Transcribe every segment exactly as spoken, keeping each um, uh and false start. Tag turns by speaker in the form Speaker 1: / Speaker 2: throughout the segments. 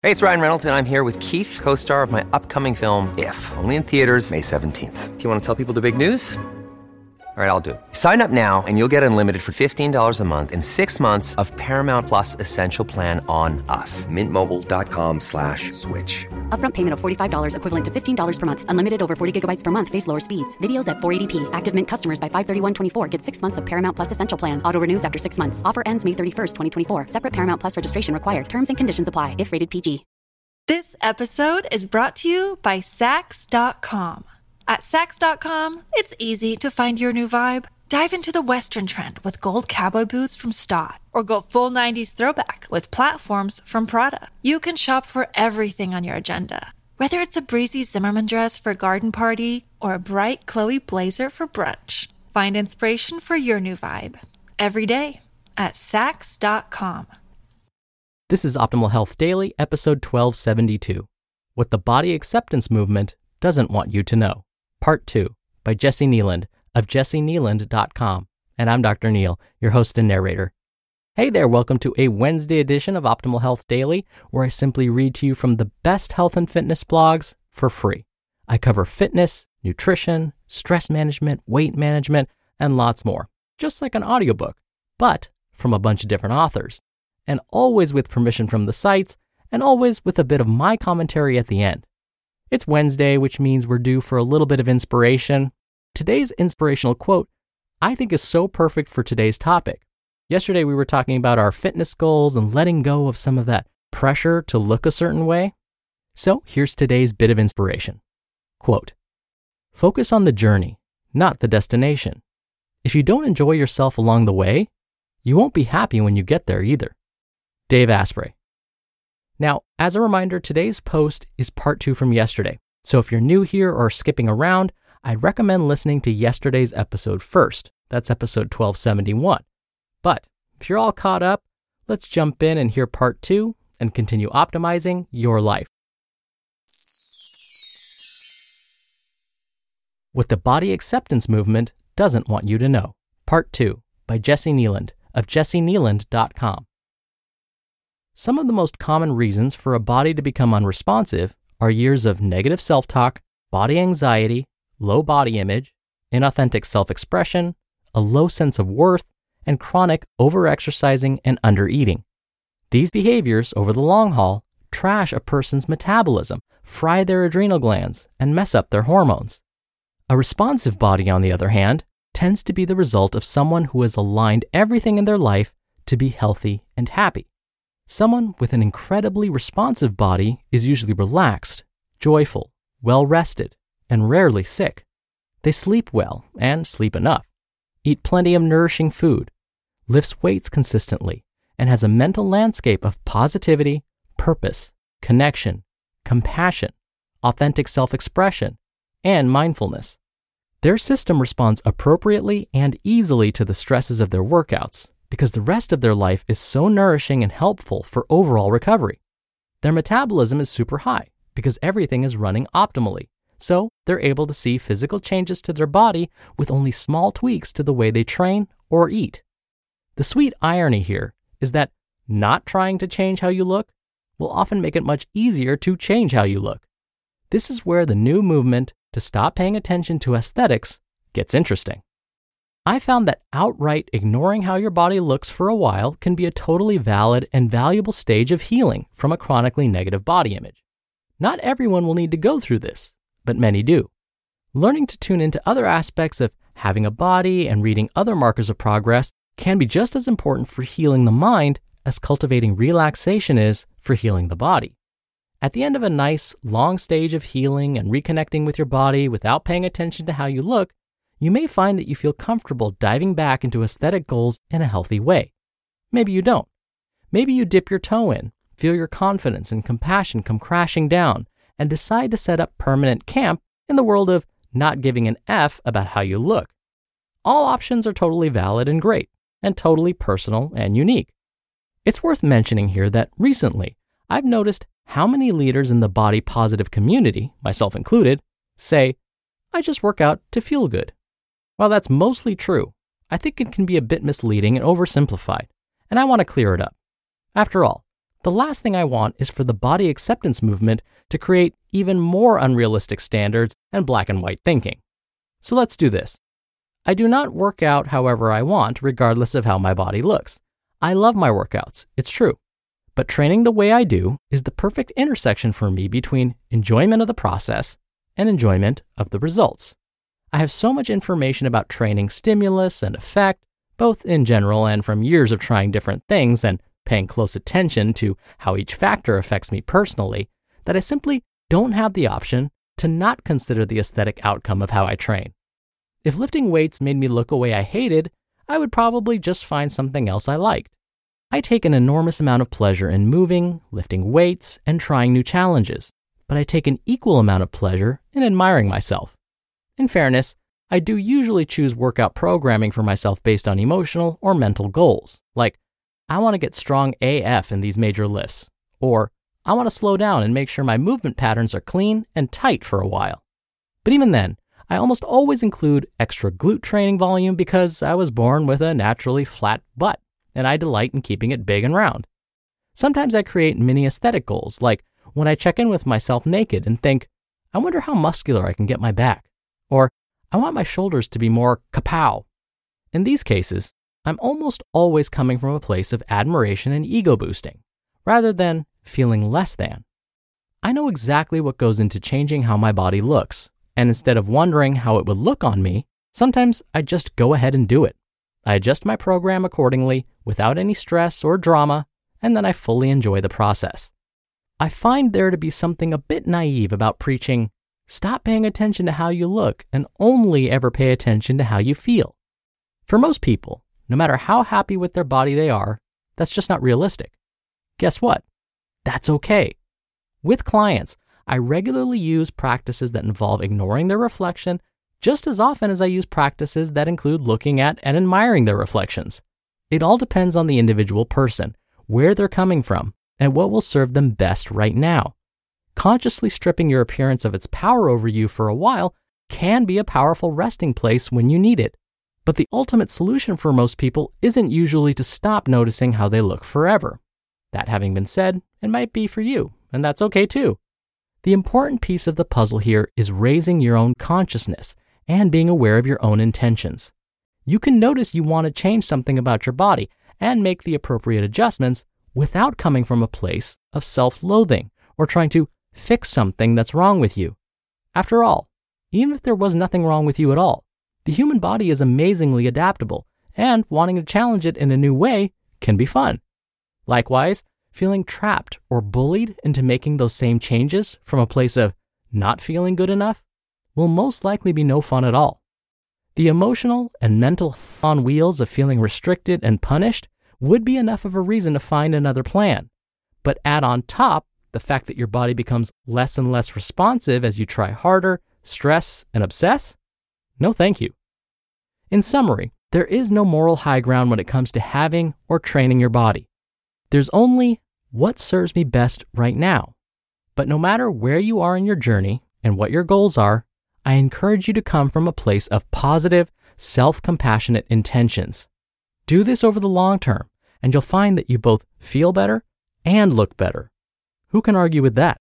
Speaker 1: Hey, it's Ryan Reynolds, and I'm here with Keith, co-star of my upcoming film, If, only in theaters May seventeenth. Do you want to tell people the big news? All right, I'll do it. Sign up now and you'll get unlimited for fifteen dollars a month and six months of Paramount Plus Essential Plan on us. Mint Mobile dot com slash switch.
Speaker 2: Upfront payment of forty-five dollars equivalent to fifteen dollars per month. Unlimited over forty gigabytes per month. Face lower speeds. Videos at four eighty p. Active Mint customers by five thirty-one twenty-four get six months of Paramount Plus Essential Plan. Auto renews after six months. Offer ends May thirty-first, twenty twenty-four. Separate Paramount Plus registration required. Terms and conditions apply if rated P G.
Speaker 3: This episode is brought to you by Sax dot com. At Sax dot com, it's easy to find your new vibe. Dive into the Western trend with gold cowboy boots from Stott, or go full nineties throwback with platforms from Prada. You can shop for everything on your agenda, whether it's a breezy Zimmermann dress for a garden party or a bright Chloe blazer for brunch. Find inspiration for your new vibe every day at Sax dot com.
Speaker 4: This is Optimal Health Daily, episode twelve seventy-two, What the Body Acceptance Movement Doesn't Want You to Know, Part two, by Jesse Kneeland of jesse kneeland dot com. And I'm Doctor Neil, your host and narrator. Hey there, welcome to a Wednesday edition of Optimal Health Daily, where I simply read to you from the best health and fitness blogs for free. I cover fitness, nutrition, stress management, weight management, and lots more, just like an audiobook, but from a bunch of different authors. And always with permission from the sites, and always with a bit of my commentary at the end. It's Wednesday, which means we're due for a little bit of inspiration. Today's inspirational quote, I think, is so perfect for today's topic. Yesterday, we were talking about our fitness goals and letting go of some of that pressure to look a certain way. So here's today's bit of inspiration. Quote, focus on the journey, not the destination. If you don't enjoy yourself along the way, you won't be happy when you get there either. Dave Asprey. Now, as a reminder, today's post is part two from yesterday. So if you're new here or skipping around, I'd recommend listening to yesterday's episode first. That's episode twelve seventy-one. But if you're all caught up, let's jump in and hear part two and continue optimizing your life. What the Body Acceptance Movement Doesn't Want You to Know, Part two, by Jesse Kneeland of jesse kneeland dot com. Some of the most common reasons for a body to become unresponsive are years of negative self-talk, body anxiety, low body image, inauthentic self-expression, a low sense of worth, and chronic overexercising and undereating. These behaviors, over the long haul, trash a person's metabolism, fry their adrenal glands, and mess up their hormones. A responsive body, on the other hand, tends to be the result of someone who has aligned everything in their life to be healthy and happy. Someone with an incredibly responsive body is usually relaxed, joyful, well-rested, and rarely sick. They sleep well and sleep enough, eat plenty of nourishing food, lifts weights consistently, and has a mental landscape of positivity, purpose, connection, compassion, authentic self-expression, and mindfulness. Their system responds appropriately and easily to the stresses of their workouts, because the rest of their life is so nourishing and helpful for overall recovery. Their metabolism is super high because everything is running optimally, so they're able to see physical changes to their body with only small tweaks to the way they train or eat. The sweet irony here is that not trying to change how you look will often make it much easier to change how you look. This is where the new movement to stop paying attention to aesthetics gets interesting. I found that outright ignoring how your body looks for a while can be a totally valid and valuable stage of healing from a chronically negative body image. Not everyone will need to go through this, but many do. Learning to tune into other aspects of having a body and reading other markers of progress can be just as important for healing the mind as cultivating relaxation is for healing the body. At the end of a nice, long stage of healing and reconnecting with your body without paying attention to how you look, you may find that you feel comfortable diving back into aesthetic goals in a healthy way. Maybe you don't. Maybe you dip your toe in, feel your confidence and compassion come crashing down, and decide to set up permanent camp in the world of not giving an F about how you look. All options are totally valid and great, and totally personal and unique. It's worth mentioning here that recently, I've noticed how many leaders in the body positive community, myself included, say, I just work out to feel good. While that's mostly true, I think it can be a bit misleading and oversimplified, and I want to clear it up. After all, The last thing I want is for the body acceptance movement to create even more unrealistic standards and black and white thinking. So let's do this. I do not work out however I want, regardless of how my body looks. I love my workouts, it's true. But training the way I do is the perfect intersection for me between enjoyment of the process and enjoyment of the results. I have so much information about training stimulus and effect, both in general and from years of trying different things and paying close attention to how each factor affects me personally, that I simply don't have the option to not consider the aesthetic outcome of how I train. If lifting weights made me look a way I hated, I would probably just find something else I liked. I take an enormous amount of pleasure in moving, lifting weights, and trying new challenges, but I take an equal amount of pleasure in admiring myself. In fairness, I do usually choose workout programming for myself based on emotional or mental goals, like, I want to get strong A F in these major lifts, or I want to slow down and make sure my movement patterns are clean and tight for a while. But even then, I almost always include extra glute training volume because I was born with a naturally flat butt, and I delight in keeping it big and round. Sometimes I create mini aesthetic goals, like when I check in with myself naked and think, I wonder how muscular I can get my back, or I want my shoulders to be more kapow. In these cases, I'm almost always coming from a place of admiration and ego boosting, rather than feeling less than. I know exactly what goes into changing how my body looks, and instead of wondering how it would look on me, sometimes I just go ahead and do it. I adjust my program accordingly without any stress or drama, and then I fully enjoy the process. I find there to be something a bit naive about preaching, stop paying attention to how you look and only ever pay attention to how you feel. For most people, no matter how happy with their body they are, that's just not realistic. Guess what? That's okay. With clients, I regularly use practices that involve ignoring their reflection just as often as I use practices that include looking at and admiring their reflections. It all depends on the individual person, where they're coming from, and what will serve them best right now. Consciously stripping your appearance of its power over you for a while can be a powerful resting place when you need it. But the ultimate solution for most people isn't usually to stop noticing how they look forever. That having been said, it might be for you, and that's okay too. The important piece of the puzzle here is raising your own consciousness and being aware of your own intentions. You can notice you want to change something about your body and make the appropriate adjustments without coming from a place of self-loathing or trying to fix something that's wrong with you. After all, even if there was nothing wrong with you at all, the human body is amazingly adaptable, and wanting to challenge it in a new way can be fun. Likewise, feeling trapped or bullied into making those same changes from a place of not feeling good enough will most likely be no fun at all. The emotional and mental on wheels of feeling restricted and punished would be enough of a reason to find another plan. But add on top the fact that your body becomes less and less responsive as you try harder, stress, and obsess? No thank you. In summary, there is no moral high ground when it comes to having or training your body. There's only what serves me best right now. But no matter where you are in your journey and what your goals are, I encourage you to come from a place of positive, self-compassionate intentions. Do this over the long term, and you'll find that you both feel better and look better. Who can argue with that?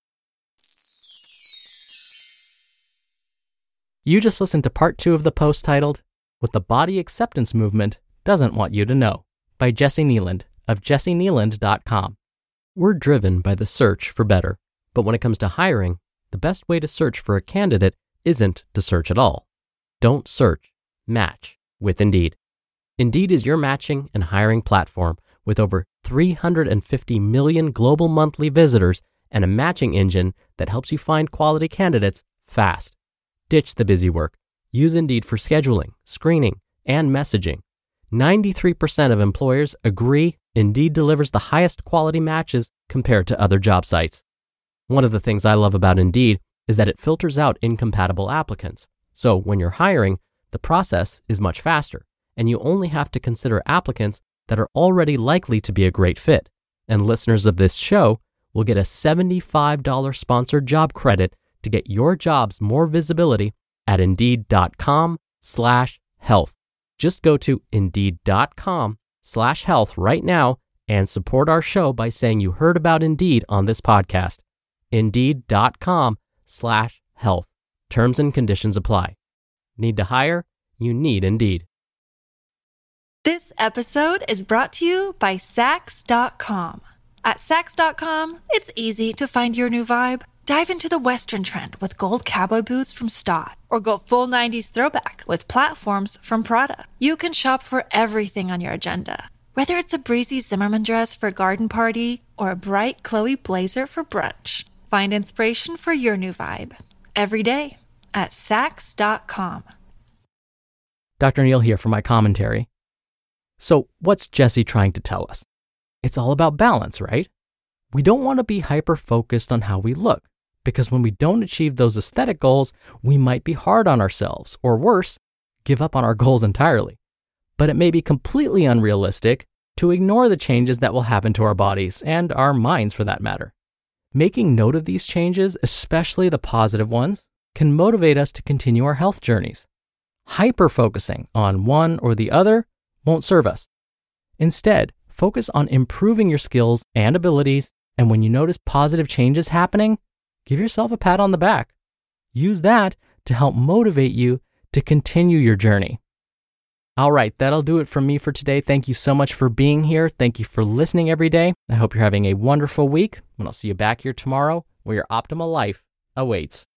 Speaker 4: You just listened to part two of the post titled, What the Body Acceptance Movement Doesn't Want You to Know, by Jesse Kneeland of jesse kneeland dot com. We're driven by the search for better, but when it comes to hiring, the best way to search for a candidate isn't to search at all. Don't search, match with Indeed. Indeed is your matching and hiring platform with over three hundred fifty million global monthly visitors and a matching engine that helps you find quality candidates fast. Ditch the busy work. Use Indeed for scheduling, screening, and messaging. ninety-three percent of employers agree Indeed delivers the highest quality matches compared to other job sites. One of the things I love about Indeed is that it filters out incompatible applicants. So when you're hiring, the process is much faster, and you only have to consider applicants that are already likely to be a great fit. And listeners of this show will get a seventy-five dollars sponsored job credit to get your jobs more visibility at indeed.com slash health. Just go to indeed.com slash health right now and support our show by saying you heard about Indeed on this podcast. Indeed.com slash health. Terms and conditions apply. Need to hire? You need Indeed.
Speaker 3: This episode is brought to you by Sax dot com. At Sax dot com, it's easy to find your new vibe. Dive into the Western trend with gold cowboy boots from Stott, or go full nineties throwback with platforms from Prada. You can shop for everything on your agenda, whether it's a breezy Zimmermann dress for a garden party or a bright Chloe blazer for brunch. Find inspiration for your new vibe every day at Sax dot com.
Speaker 4: Doctor Neal here for my commentary. So what's Jesse trying to tell us? It's all about balance, right? We don't want to be hyper-focused on how we look, because when we don't achieve those aesthetic goals, we might be hard on ourselves, or worse, give up on our goals entirely. But it may be completely unrealistic to ignore the changes that will happen to our bodies, and our minds for that matter. Making note of these changes, especially the positive ones, can motivate us to continue our health journeys. Hyper-focusing on one or the other won't serve us. Instead, focus on improving your skills and abilities, and when you notice positive changes happening, give yourself a pat on the back. Use that to help motivate you to continue your journey. All right, that'll do it from me for today. Thank you so much for being here. Thank you for listening every day. I hope you're having a wonderful week, and I'll see you back here tomorrow where your optimal life awaits.